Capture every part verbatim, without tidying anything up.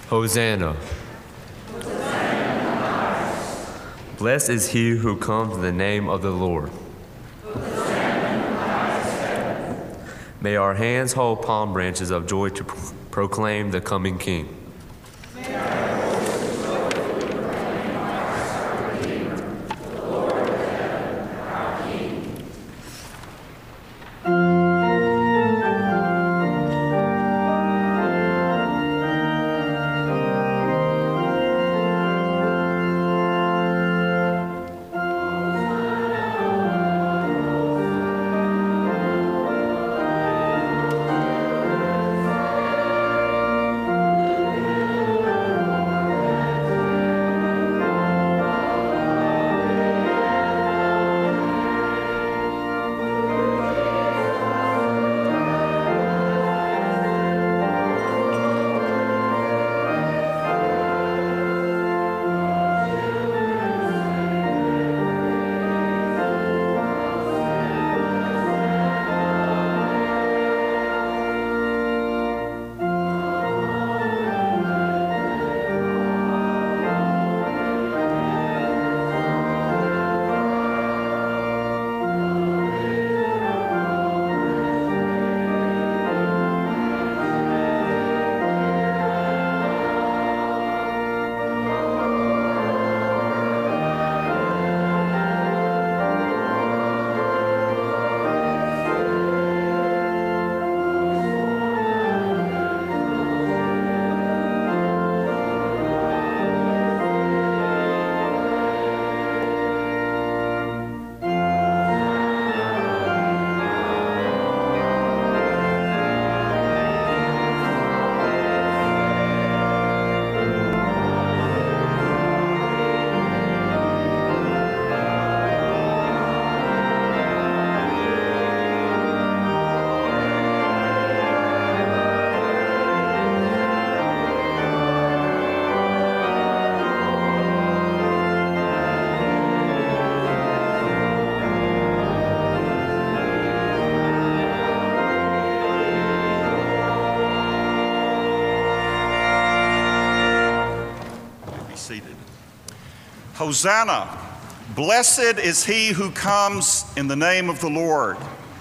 Hosanna. Blessed is he who comes in the name of the Lord. May our hands hold palm branches of joy to pro- proclaim the coming King. Hosanna, blessed is he who comes in the name of the Lord.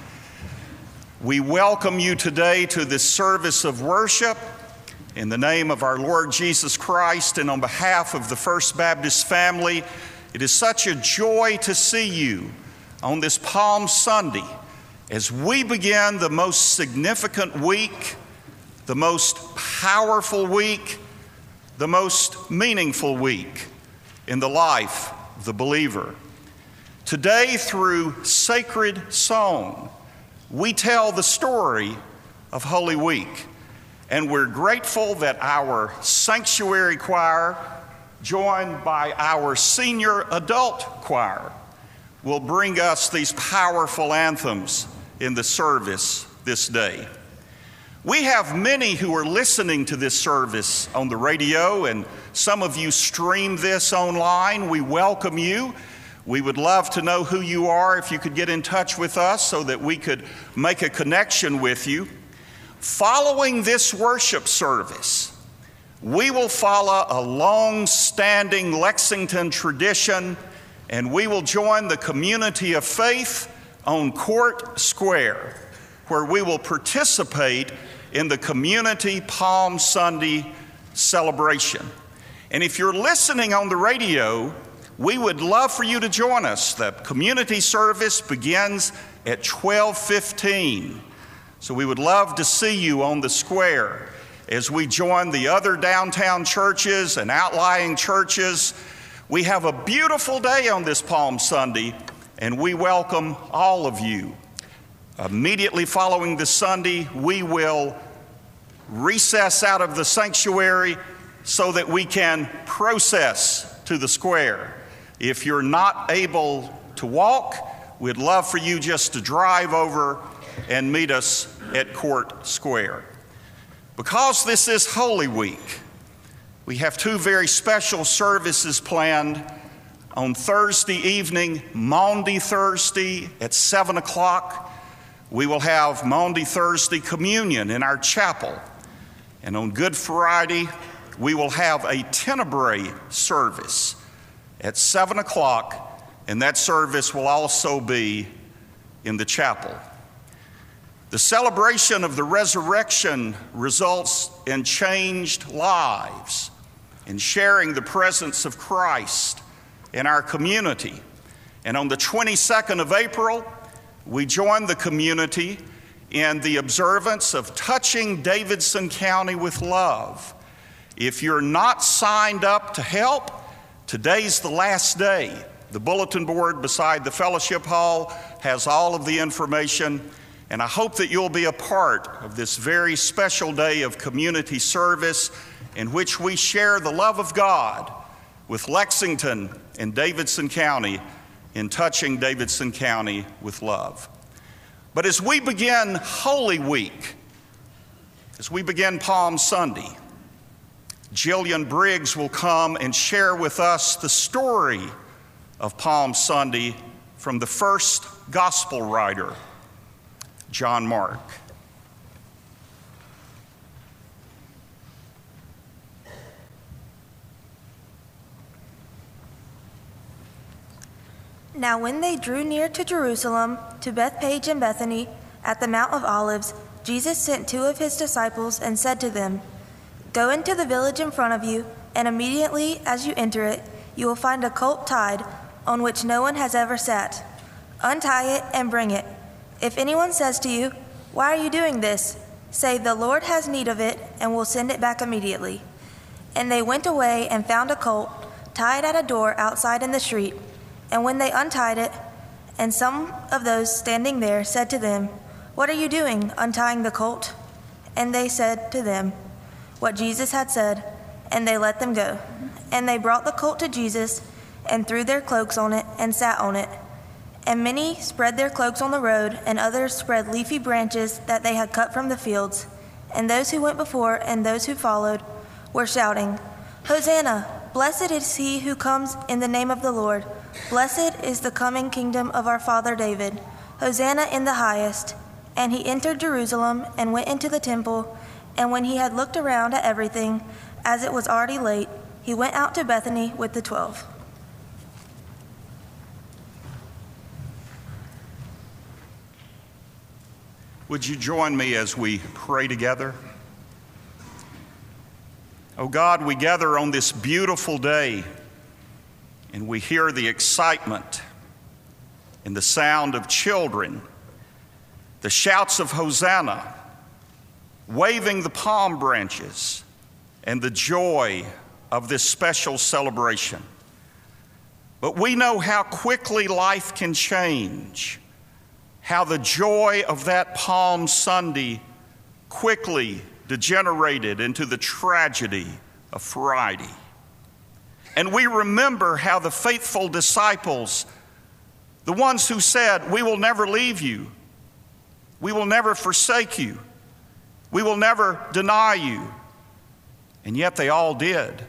We welcome you today to this service of worship in the name of our Lord Jesus Christ and on behalf of the First Baptist family. It is such a joy to see you on this Palm Sunday as we begin the most significant week, the most powerful week, the most meaningful week in the life of the believer. Today, through sacred song, we tell the story of Holy Week, and we're grateful that our sanctuary choir, joined by our senior adult choir, will bring us these powerful anthems in the service this day. We have many who are listening to this service on the radio, and some of you stream this online. We welcome you. We would love to know who you are if you could get in touch with us so that we could make a connection with you. Following this worship service, we will follow a long-standing Lexington tradition, and we will join the community of faith on Court Square, where we will participate in the community Palm Sunday celebration. And if you're listening on the radio, we would love for you to join us. The community service begins at twelve fifteen. So we would love to see you on the square as we join the other downtown churches and outlying churches. We have a beautiful day on this Palm Sunday, and we welcome all of you. Immediately following this Sunday, we will recess out of the sanctuary so that we can process to the square. If you're not able to walk, we'd love for you just to drive over and meet us at Court Square. Because this is Holy Week, we have two very special services planned on Thursday evening, Maundy Thursday at seven o'clock. We will have Maundy Thursday communion in our chapel. And on Good Friday, we will have a Tenebrae service at seven o'clock, and that service will also be in the chapel. The celebration of the resurrection results in changed lives, in sharing the presence of Christ in our community. And on the twenty-second of April, we join the community in the observance of Touching Davidson County with Love. If you're not signed up to help, today's the last day. The bulletin board beside the fellowship hall has all of the information, and I hope that you'll be a part of this very special day of community service in which we share the love of God with Lexington and Davidson County in Touching Davidson County with Love. But as we begin Holy Week, as we begin Palm Sunday, Jillian Briggs will come and share with us the story of Palm Sunday from the first gospel writer, John Mark. Now when they drew near to Jerusalem, to Bethphage and Bethany, at the Mount of Olives, Jesus sent two of his disciples and said to them, "Go into the village in front of you, and immediately as you enter it, you will find a colt tied, on which no one has ever sat. Untie it and bring it. If anyone says to you, 'Why are you doing this?' say, 'The Lord has need of it, and will send it back immediately.'" And they went away and found a colt tied at a door outside in the street. And when they untied it, and some of those standing there said to them, "What are you doing, untying the colt?" And they said to them what Jesus had said, and they let them go. And they brought the colt to Jesus, and threw their cloaks on it, and sat on it. And many spread their cloaks on the road, and others spread leafy branches that they had cut from the fields. And those who went before and those who followed were shouting, "Hosanna! Blessed is he who comes in the name of the Lord. Blessed is the coming kingdom of our father David. Hosanna in the highest." And he entered Jerusalem and went into the temple. And when he had looked around at everything, as it was already late, he went out to Bethany with the twelve. Would you join me as we pray together? Oh God, we gather on this beautiful day, and we hear the excitement and the sound of children, the shouts of Hosanna, waving the palm branches, and the joy of this special celebration. But we know how quickly life can change, how the joy of that Palm Sunday quickly degenerated into the tragedy of Friday. And we remember how the faithful disciples, the ones who said, "We will never leave you, we will never forsake you, we will never deny you," and yet they all did.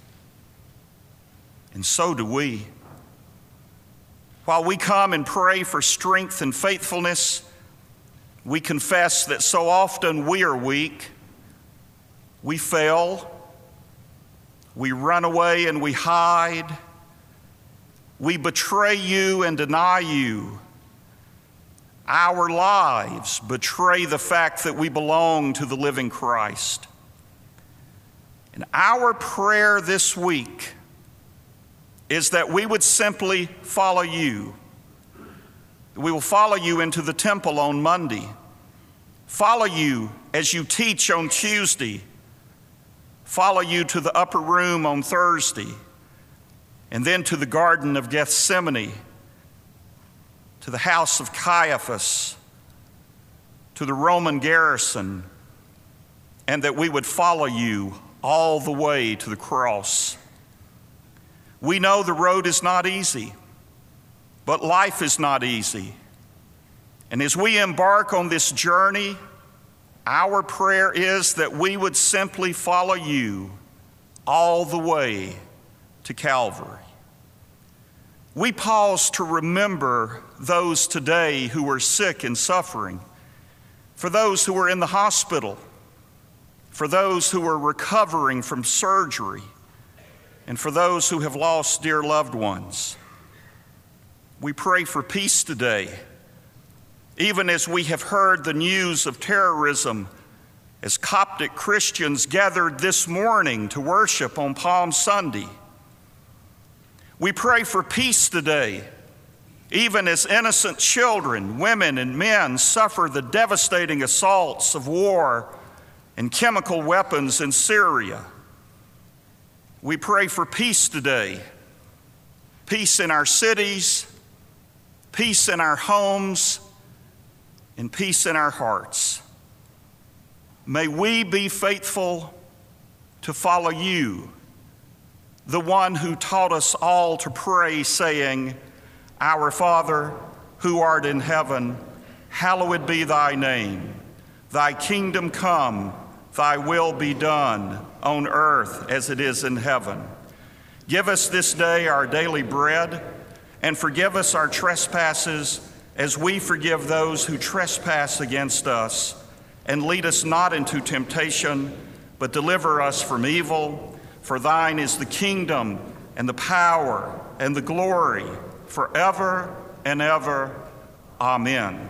And so do we. While we come and pray for strength and faithfulness, we confess that so often we are weak, we fail, we run away and we hide, we betray you and deny you. Our lives betray the fact that we belong to the living Christ. And our prayer this week is that we would simply follow you. We will follow you into the temple on Monday, follow you as you teach on Tuesday, follow you to the upper room on Thursday, and then to the Garden of Gethsemane, to the house of Caiaphas, to the Roman garrison, and that we would follow you all the way to the cross. We know the road is not easy, but life is not easy. And as we embark on this journey, our prayer is that we would simply follow you all the way to Calvary. We pause to remember those today who are sick and suffering, for those who are in the hospital, for those who are recovering from surgery, and for those who have lost dear loved ones. We pray for peace today, even as we have heard the news of terrorism as Coptic Christians gathered this morning to worship on Palm Sunday. We pray for peace today, even as innocent children, women, and men suffer the devastating assaults of war and chemical weapons in Syria. We pray for peace today, peace in our cities, peace in our homes, and peace in our hearts. May we be faithful to follow you, the one who taught us all to pray, saying, "Our Father, who art in heaven, hallowed be thy name. Thy kingdom come, thy will be done on earth as it is in heaven. Give us this day our daily bread, and forgive us our trespasses as we forgive those who trespass against us. And lead us not into temptation, but deliver us from evil. For thine is the kingdom and the power and the glory forever and ever. Amen."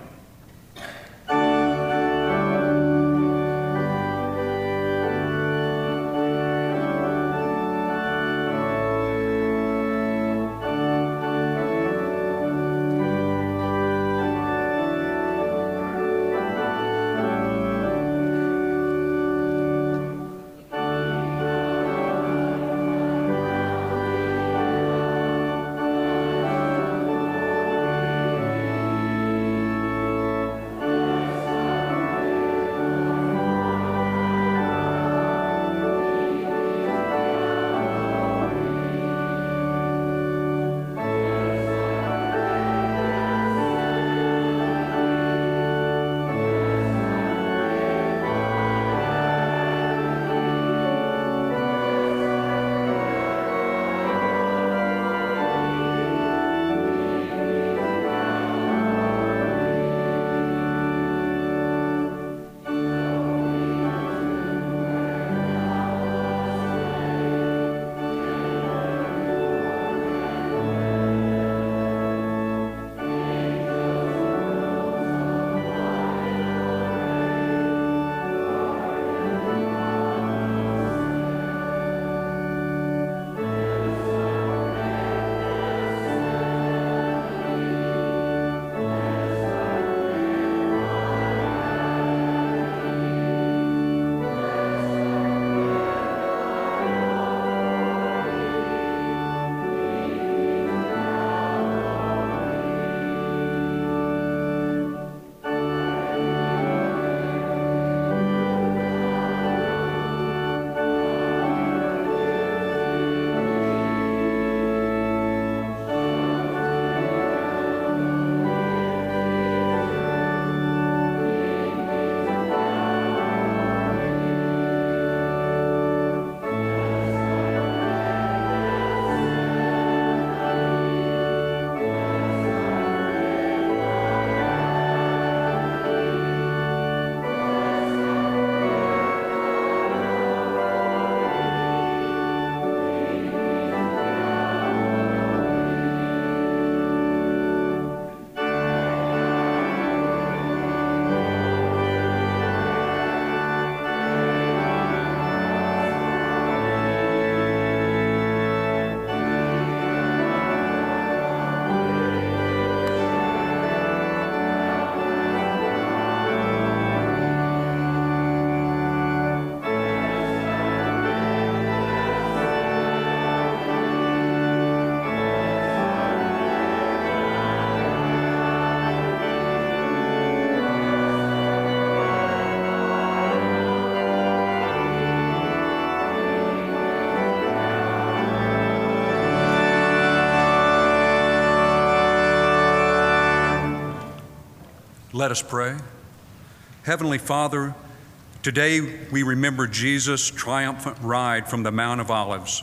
Let us pray. Heavenly Father, today we remember Jesus' triumphant ride from the Mount of Olives.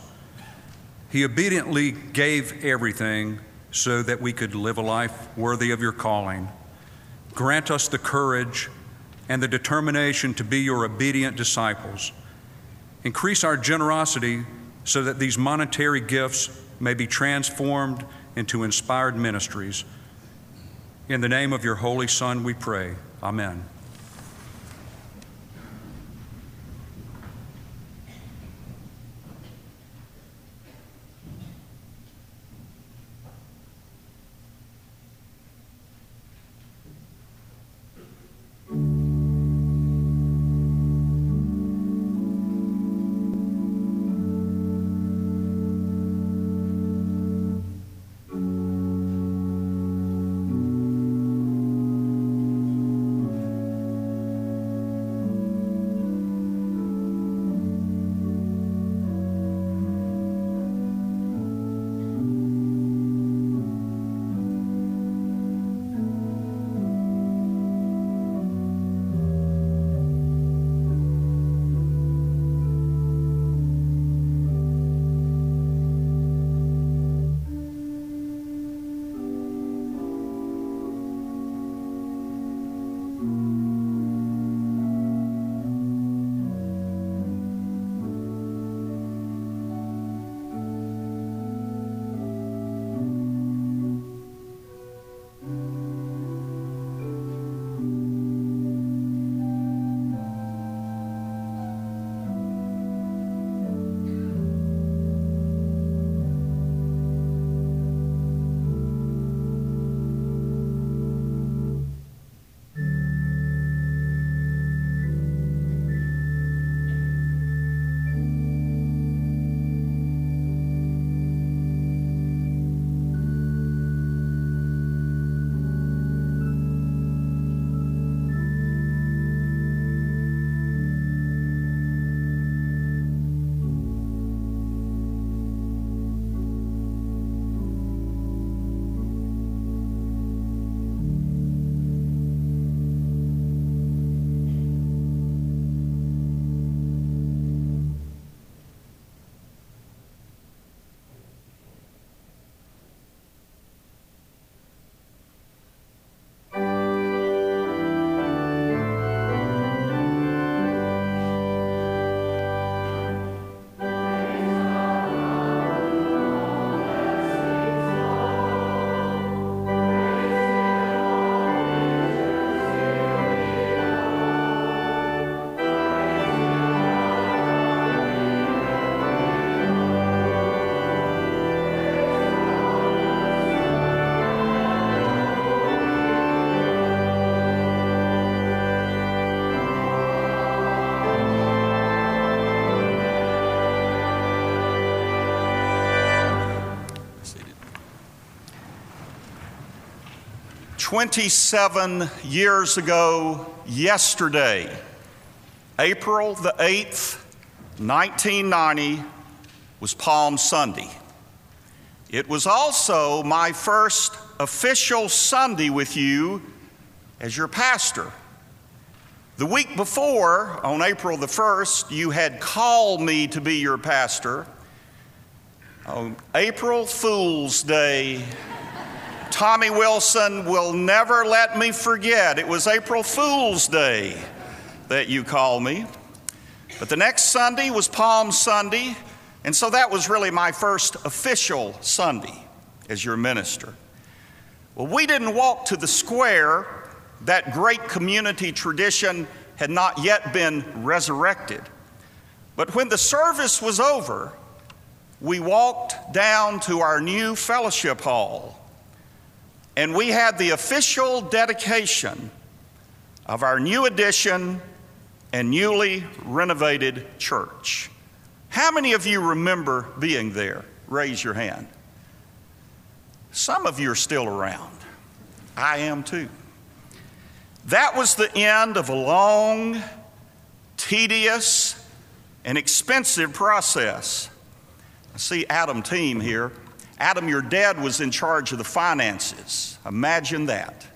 He obediently gave everything so that we could live a life worthy of your calling. Grant us the courage and the determination to be your obedient disciples. Increase our generosity so that these monetary gifts may be transformed into inspired ministries. In the name of your Holy Son, we pray. Amen. twenty-seven years ago yesterday, April the eighth, nineteen ninety, was Palm Sunday. It was also my first official Sunday with you as your pastor. The week before, on April the first, you had called me to be your pastor. On April Fool's Day, Tommy Wilson will never let me forget. It was April Fool's Day that you called me. But the next Sunday was Palm Sunday, and so that was really my first official Sunday as your minister. Well, we didn't walk to the square. That great community tradition had not yet been resurrected. But when the service was over, we walked down to our new fellowship hall, and we had the official dedication of our new addition and newly renovated church. How many of you remember being there? Raise your hand. Some of you are still around. I am too. That was the end of a long, tedious, and expensive process. I see Adam Team here. Adam, your dad was in charge of the finances. Imagine that.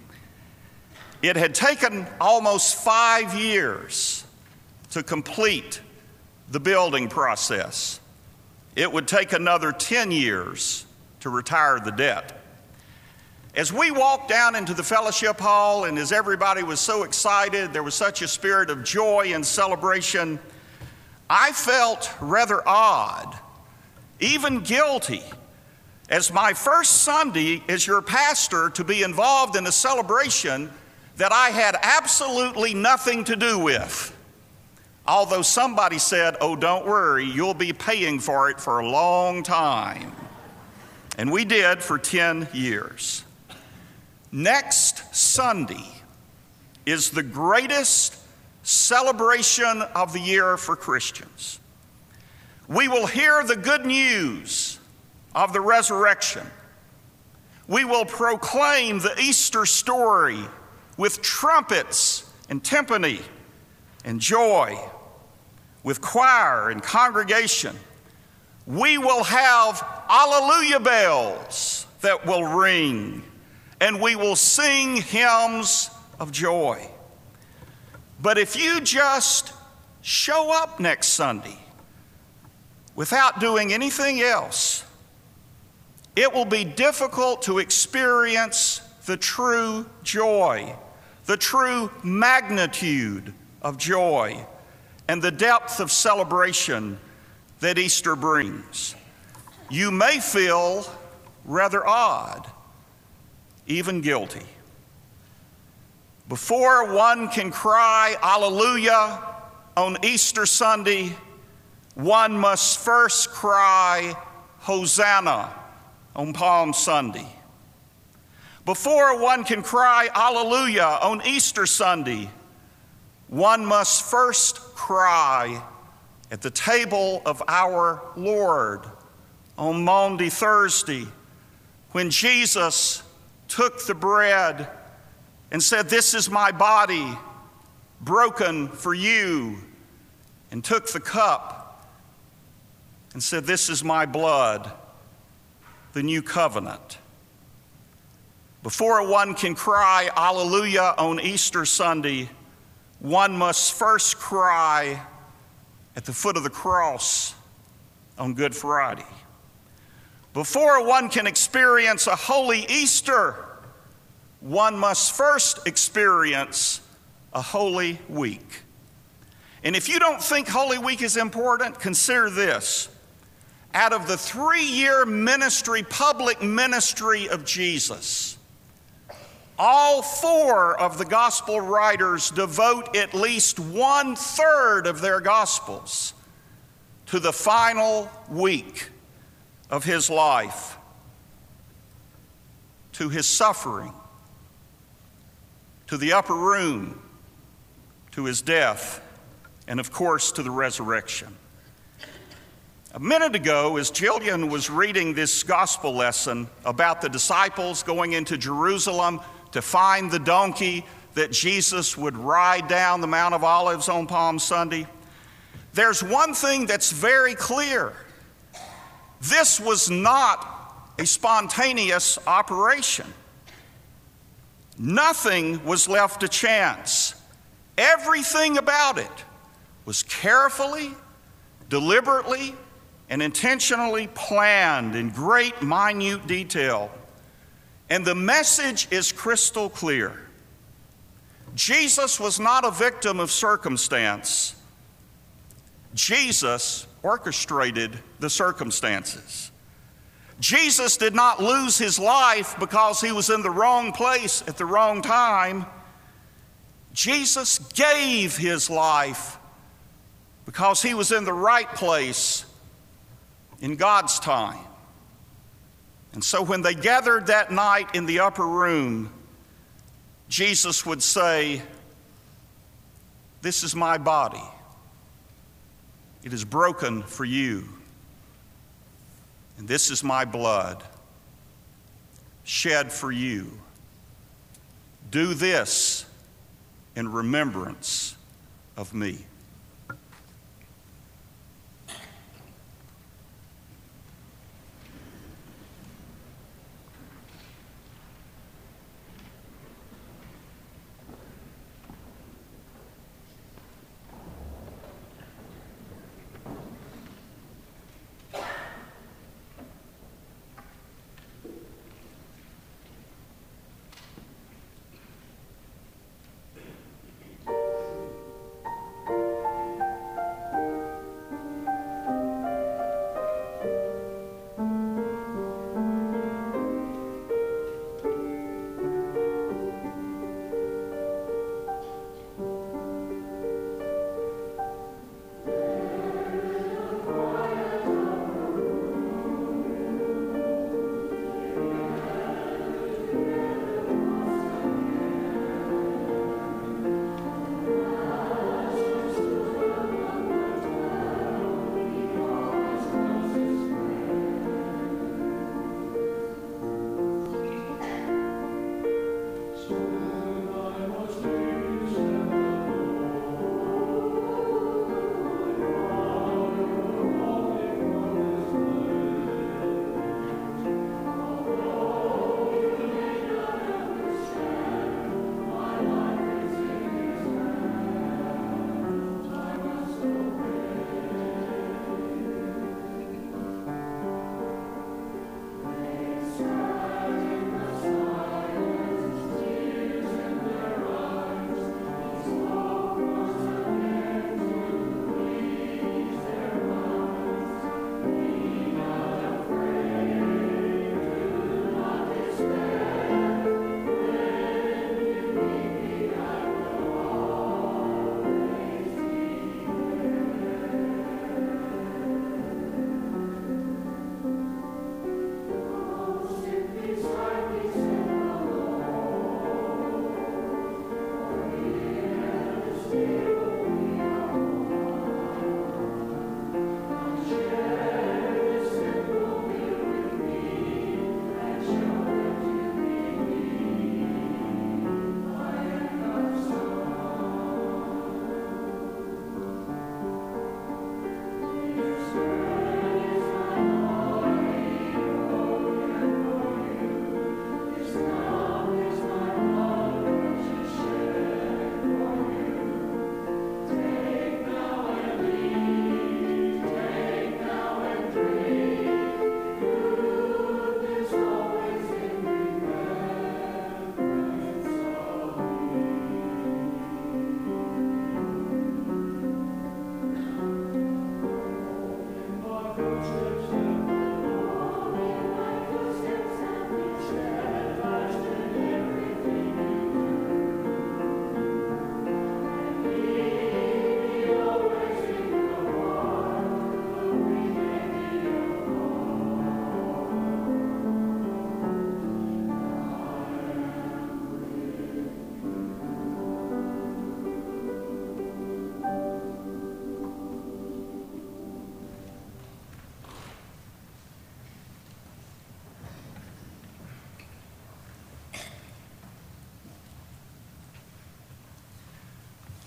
It had taken almost five years to complete the building process. It would take another ten years to retire the debt. As we walked down into the fellowship hall, and as everybody was so excited, there was such a spirit of joy and celebration, I felt rather odd, even guilty, as my first Sunday as your pastor to be involved in a celebration that I had absolutely nothing to do with. Although somebody said, "Oh, don't worry, you'll be paying for it for a long time." And we did for ten years. Next Sunday is the greatest celebration of the year for Christians. We will hear the good news of the resurrection. We will proclaim the Easter story with trumpets and timpani and joy, with choir and congregation. We will have Alleluia bells that will ring, and we will sing hymns of joy. But if you just show up next Sunday without doing anything else, it will be difficult to experience the true joy, the true magnitude of joy, and the depth of celebration that Easter brings. You may feel rather odd, even guilty. Before one can cry Alleluia on Easter Sunday, one must first cry Hosanna on Palm Sunday. Before one can cry Alleluia on Easter Sunday, one must first cry at the table of our Lord on Maundy Thursday, when Jesus took the bread and said, "This is my body broken for you," and took the cup and said, "This is my blood, the new covenant." Before one can cry Alleluia on Easter Sunday, one must first cry at the foot of the cross on Good Friday. Before one can experience a holy Easter, one must first experience a Holy Week. And if you don't think Holy Week is important, consider this. Out of the three-year ministry, public ministry of Jesus, all four of the gospel writers devote at least one-third of their gospels to the final week of his life, to his suffering, to the upper room, to his death, and of course to the resurrection. A minute ago, as Jillian was reading this gospel lesson about the disciples going into Jerusalem to find the donkey that Jesus would ride down the Mount of Olives on Palm Sunday, there's one thing that's very clear. This was not a spontaneous operation. Nothing was left to chance. Everything about it was carefully, deliberately, and intentionally planned in great minute detail. And the message is crystal clear. Jesus was not a victim of circumstance. Jesus orchestrated the circumstances. Jesus did not lose his life because he was in the wrong place at the wrong time. Jesus gave his life because he was in the right place in God's time. And so when they gathered that night in the upper room, Jesus would say, "This is my body. It is broken for you. And this is my blood, shed for you. Do this in remembrance of me."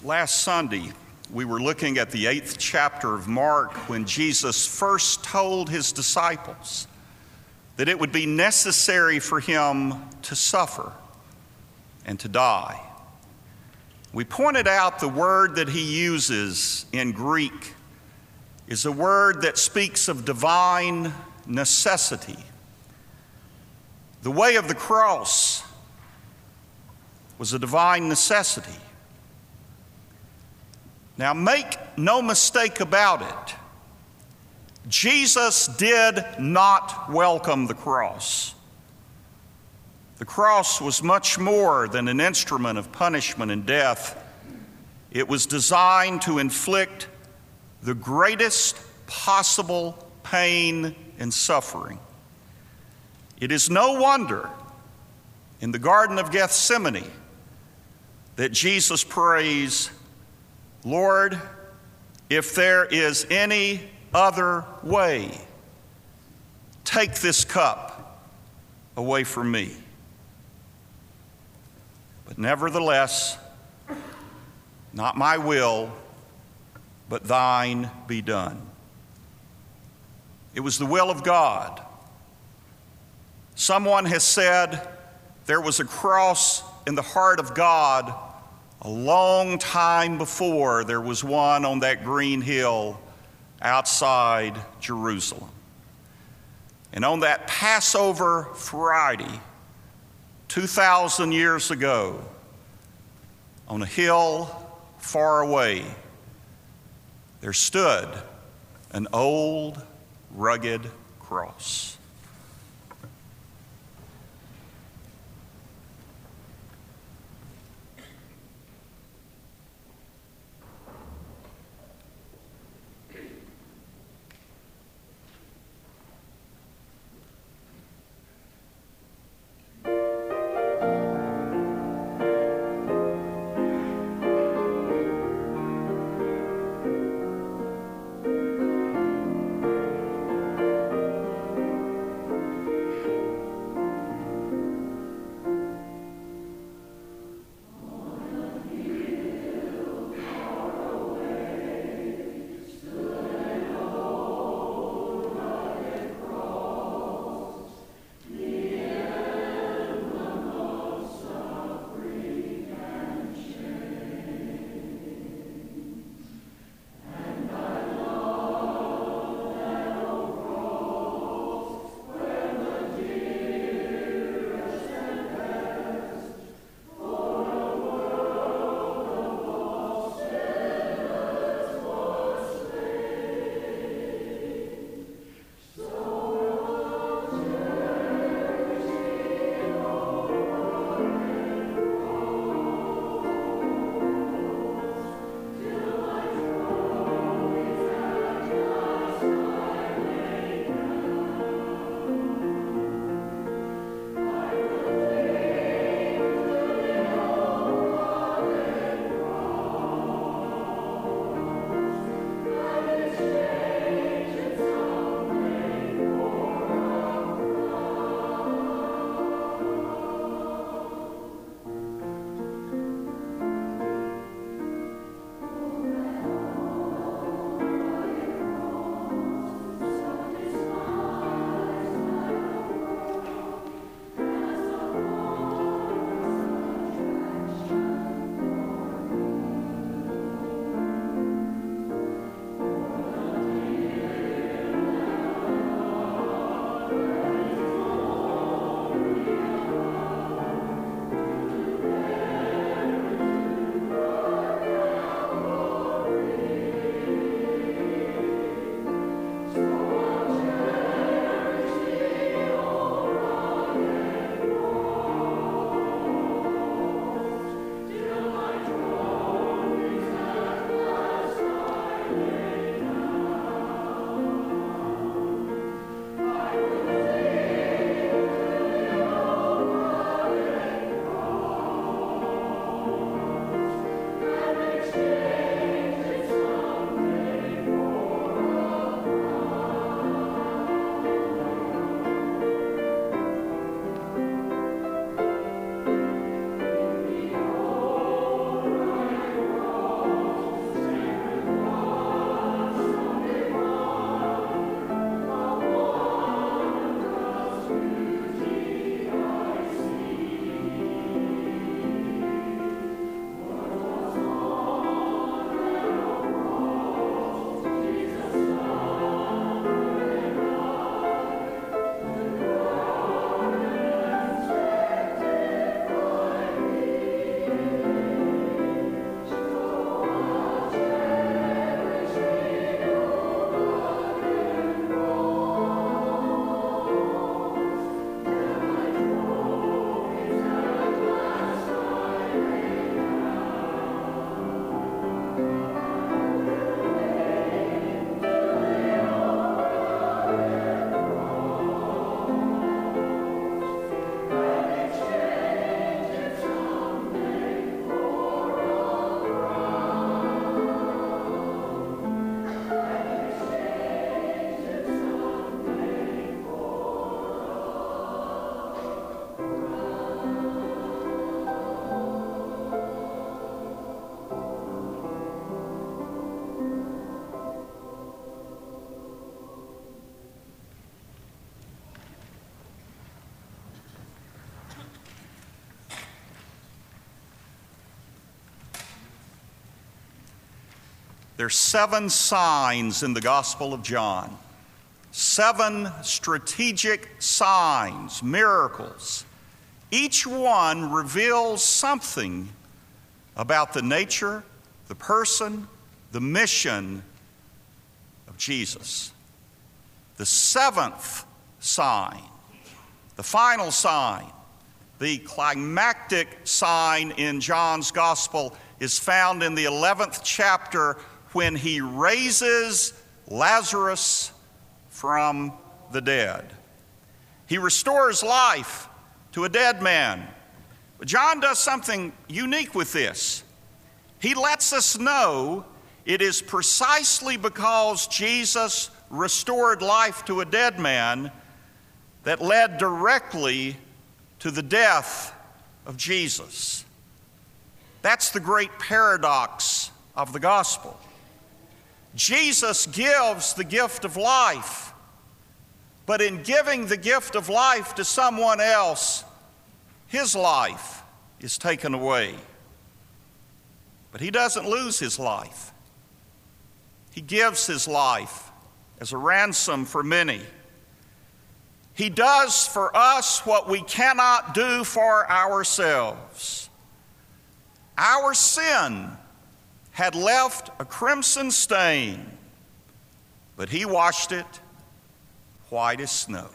Last Sunday, we were looking at the eighth chapter of Mark when Jesus first told his disciples that it would be necessary for him to suffer and to die. We pointed out the word that he uses in Greek is a word that speaks of divine necessity. The way of the cross was a divine necessity. Now, make no mistake about it, Jesus did not welcome the cross. The cross was much more than an instrument of punishment and death. It was designed to inflict the greatest possible pain and suffering. It is no wonder in the Garden of Gethsemane that Jesus prays, "Lord, if there is any other way, take this cup away from me. But nevertheless, not my will, but thine be done." It was the will of God. Someone has said there was a cross in the heart of God a long time before there was one on that green hill outside Jerusalem. And on that Passover Friday, two thousand years ago, on a hill far away, there stood an old, rugged cross. There are seven signs in the Gospel of John. Seven strategic signs, miracles. Each one reveals something about the nature, the person, the mission of Jesus. The seventh sign, the final sign, the climactic sign in John's Gospel is found in the eleventh chapter when he raises Lazarus from the dead. He restores life to a dead man. But John does something unique with this. He lets us know it is precisely because Jesus restored life to a dead man that led directly to the death of Jesus. That's the great paradox of the gospel. Jesus gives the gift of life, but in giving the gift of life to someone else, his life is taken away. But he doesn't lose his life. He gives his life as a ransom for many. He does for us what we cannot do for ourselves. Our sin had left a crimson stain, but he washed it white as snow.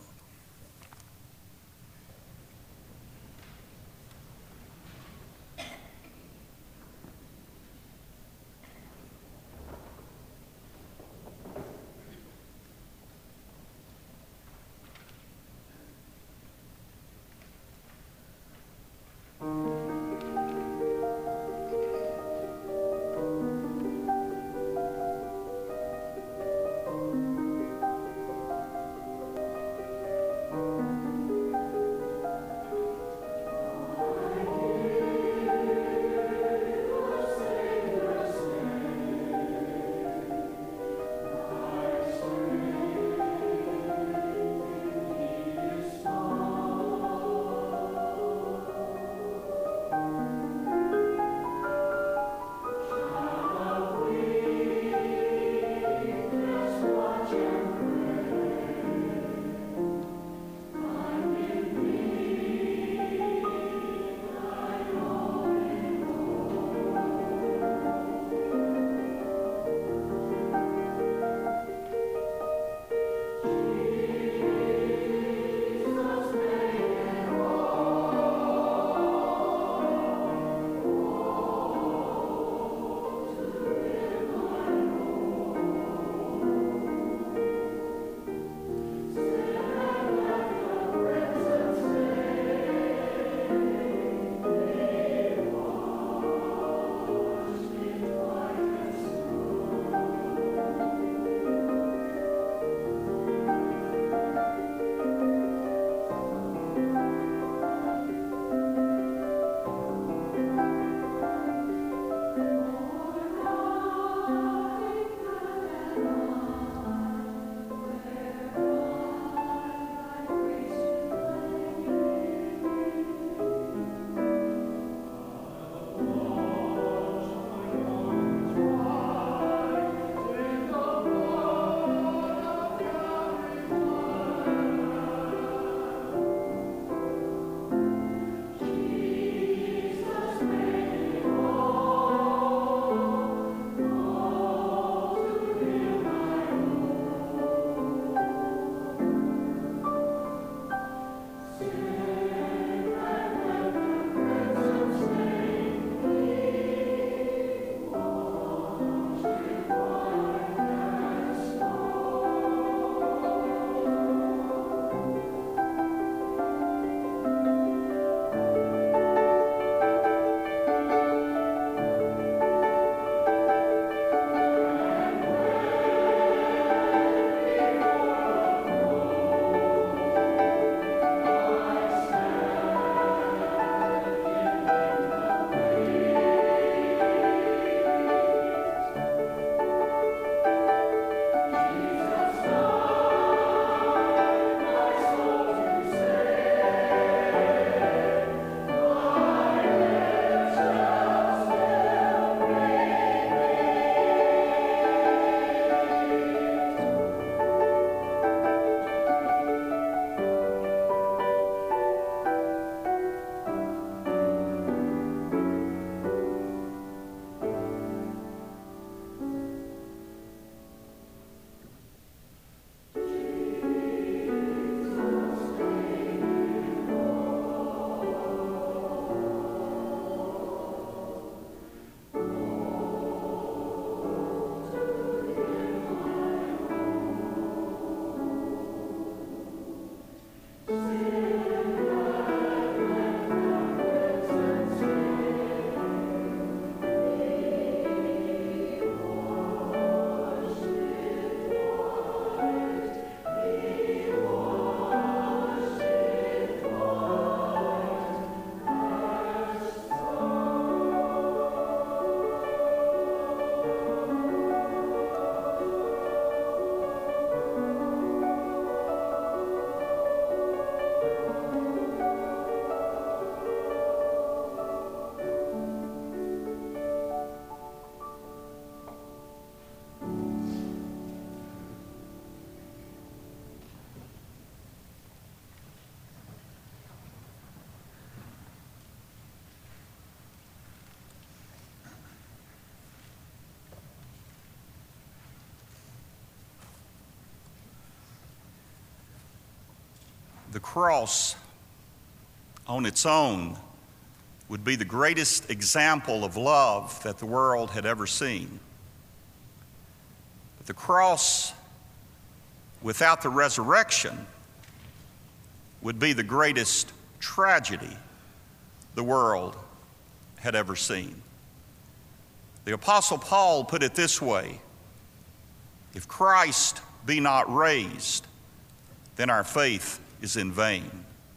the cross on its own would be the greatest example of love that the world had ever seen. But the cross without the resurrection would be the greatest tragedy the world had ever seen. The Apostle Paul put it this way: if Christ be not raised, then our faith is in vain.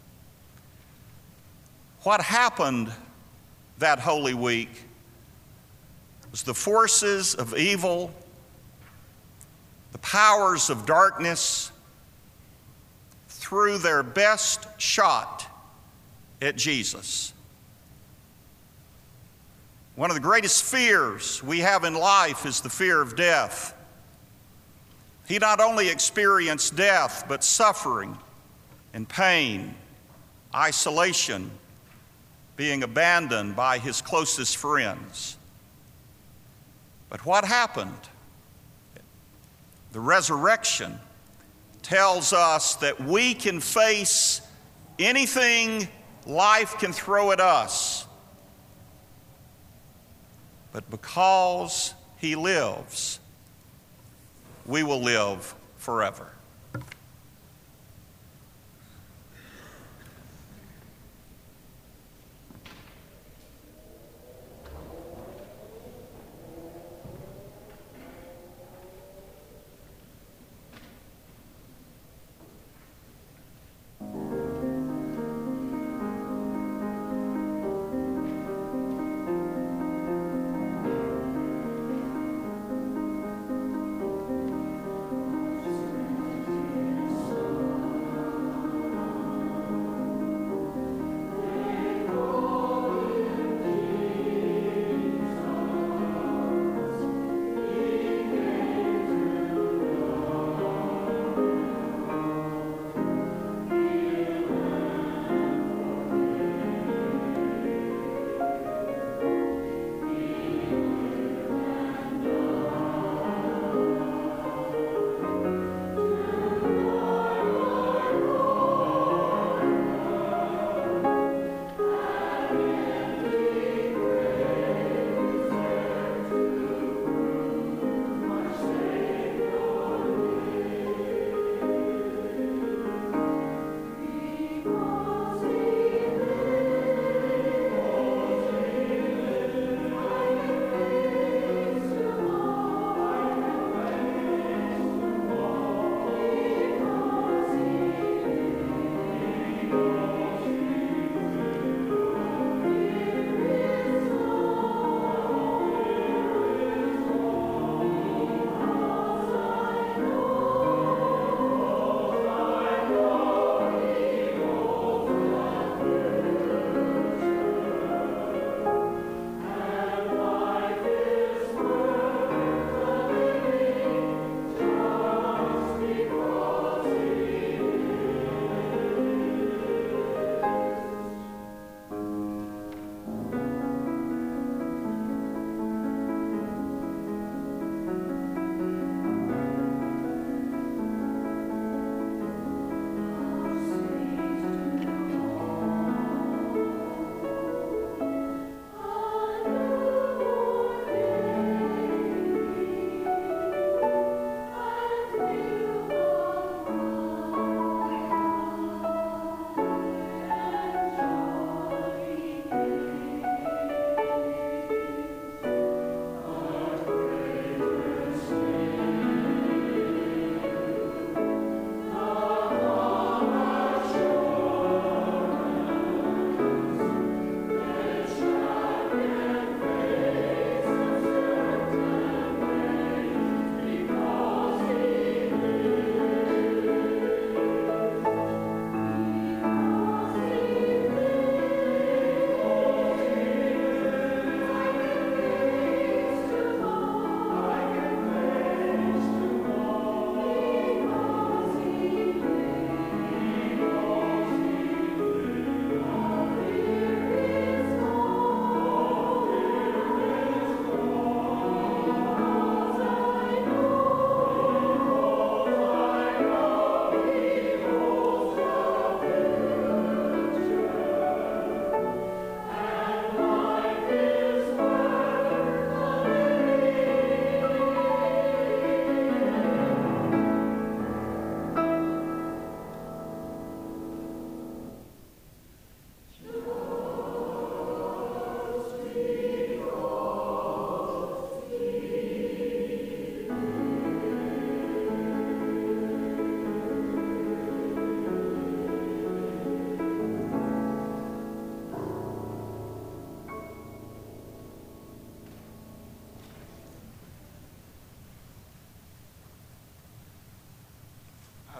What happened that Holy Week was the forces of evil, the powers of darkness, threw their best shot at Jesus. One of the greatest fears we have in life is the fear of death. He not only experienced death, but suffering and pain, isolation, being abandoned by his closest friends. But what happened? The resurrection tells us that we can face anything life can throw at us. But because he lives, we will live forever.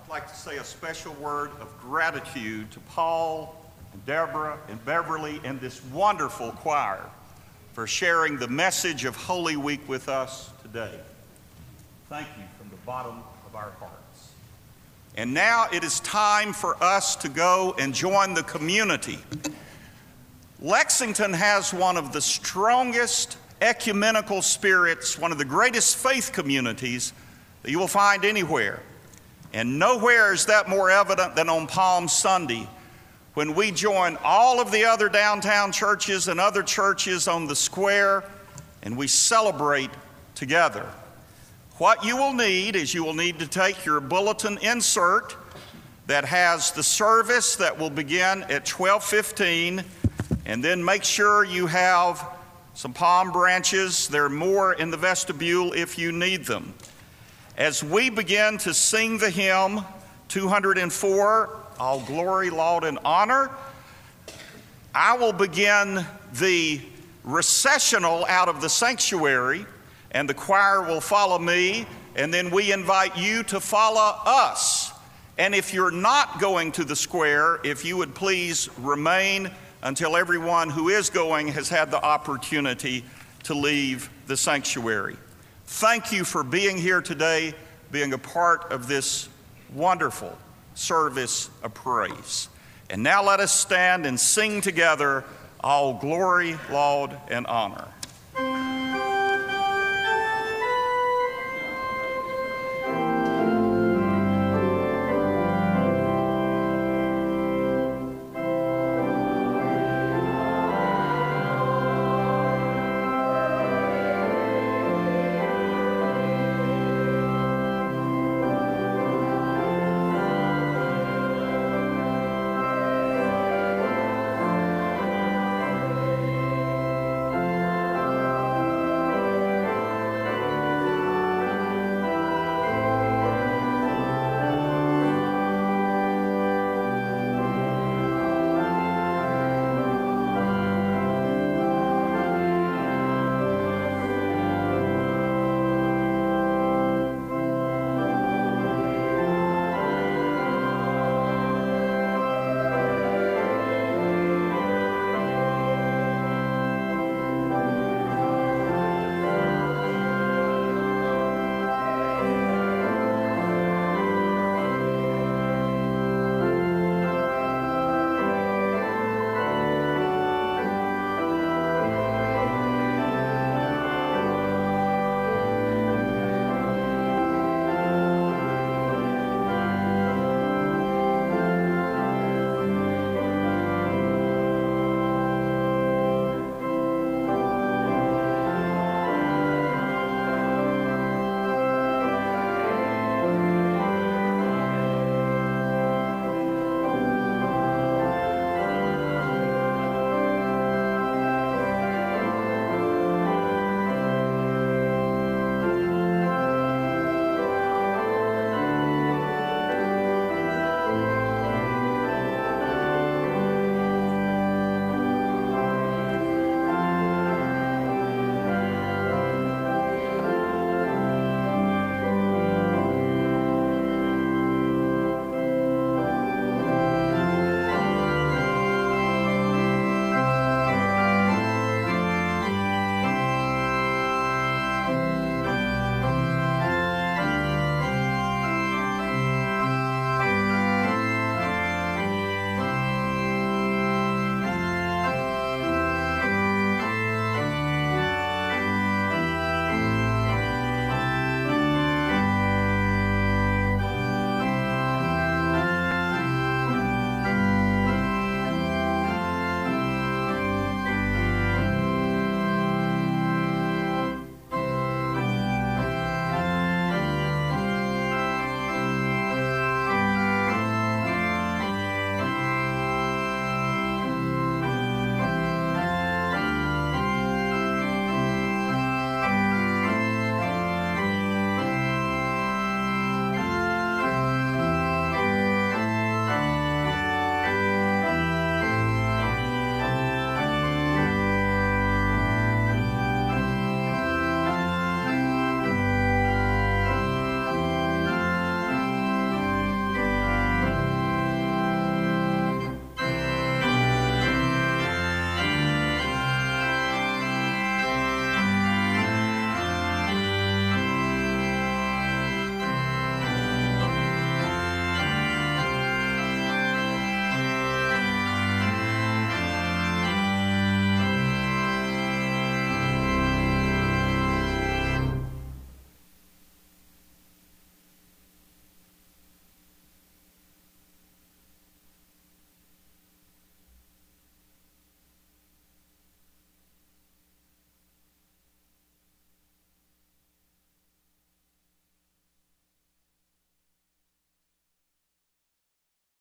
I'd like to say a special word of gratitude to Paul and Deborah and Beverly and this wonderful choir for sharing the message of Holy Week with us today. Thank you from the bottom of our hearts. And now it is time for us to go and join the community. Lexington has one of the strongest ecumenical spirits, one of the greatest faith communities that you will find anywhere. And nowhere is that more evident than on Palm Sunday, when we join all of the other downtown churches and other churches on the square, and we celebrate together. What you will need is you will need to take your bulletin insert that has the service that will begin at twelve fifteen, and then make sure you have some palm branches. There are more in the vestibule if you need them. As we begin to sing the hymn two hundred four, All Glory, Laud, and Honor, I will begin the recessional out of the sanctuary, and the choir will follow me, and then we invite you to follow us. And if you're not going to the square, if you would please remain until everyone who is going has had the opportunity to leave the sanctuary. Thank you for being here today, being a part of this wonderful service of praise. And now let us stand and sing together, All Glory, Laud, and Honor.